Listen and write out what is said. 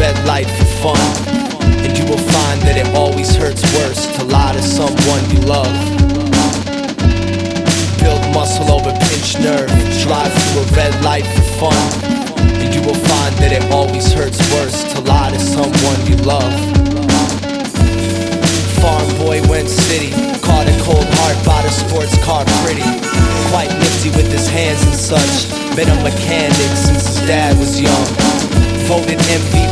red light for fun, and you will find that it always hurts worse to lie to someone you love. Build muscle over pinched nerve, drive through a red light for fun, and you will find that it always hurts worse to lie to someone you love. Farm boy went city, caught a cold heart, bought a sports car pretty. Quite nifty with his hands and such, been a mechanic since his dad was young. Voted MVP